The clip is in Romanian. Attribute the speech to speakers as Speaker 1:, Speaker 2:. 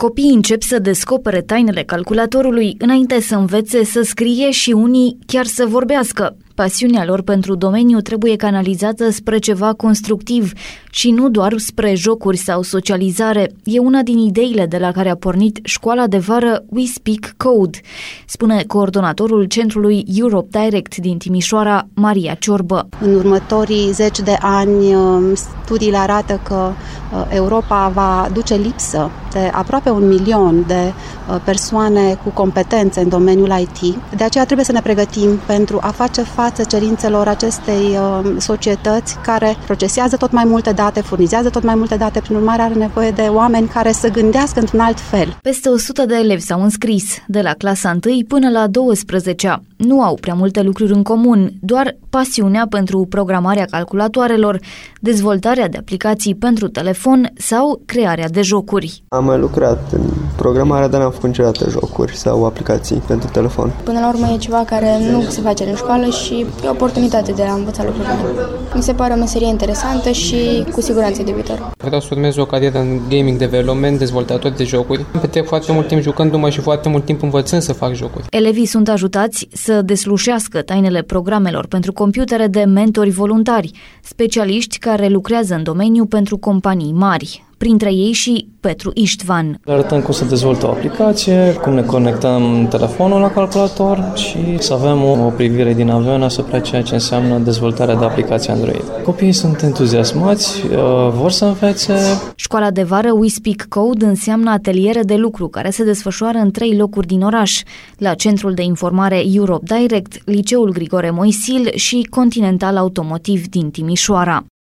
Speaker 1: Copiii încep să descopere tainele calculatorului înainte să învețe să scrie și unii chiar să vorbească. Pasiunea lor pentru domeniu trebuie canalizată spre ceva constructiv și nu doar spre jocuri sau socializare. E una din ideile de la care a pornit școala de vară We Speak Code, spune coordonatorul centrului Europe Direct din Timișoara, Maria Ciorbă.
Speaker 2: În următorii 10 de ani, studiile arată că Europa va duce lipsă de aproape 1 milion de persoane cu competențe în domeniul IT. De aceea trebuie să ne pregătim pentru a face față cerințelor acestei societăți care procesează tot mai multe date, furnizează tot mai multe date, prin urmare are nevoie de oameni care să gândească într-un alt fel.
Speaker 1: Peste 100 de elevi s-au înscris, de la clasa 1 până la 12-a. Nu au prea multe lucruri în comun, doar pasiunea pentru programarea calculatoarelor, dezvoltarea de aplicații pentru telefon sau crearea de jocuri.
Speaker 3: Am mai lucrat în programarea, dar n-am făcut niciodată jocuri sau aplicații pentru telefon.
Speaker 4: Până la urmă e ceva care nu se face în școală și e o oportunitate de a învăța lucruri noi. Mi se pare o meserie interesantă și cu siguranță de viitor.
Speaker 5: Vreau să urmez o carieră în gaming development, dezvoltator de jocuri. Petrec foarte mult timp jucându-mă și foarte mult timp învățând să fac jocuri.
Speaker 1: Elevii sunt ajutați să deslușească tainele programelor pentru computere de mentori voluntari, specialiști care lucrează în domeniu pentru companii mari. Printre ei și Petru Iștvan.
Speaker 6: Le arătăm cum să dezvoltă o aplicație, cum ne conectăm telefonul la calculator și să avem o privire din avion asupra ceea ce înseamnă dezvoltarea de aplicații Android. Copiii sunt entuziasmați, vor să învețe.
Speaker 1: Școala de vară We Speak Code înseamnă ateliere de lucru care se desfășoară în 3 locuri din oraș, la Centrul de Informare Europe Direct, Liceul Grigore Moisil și Continental Automotiv din Timișoara.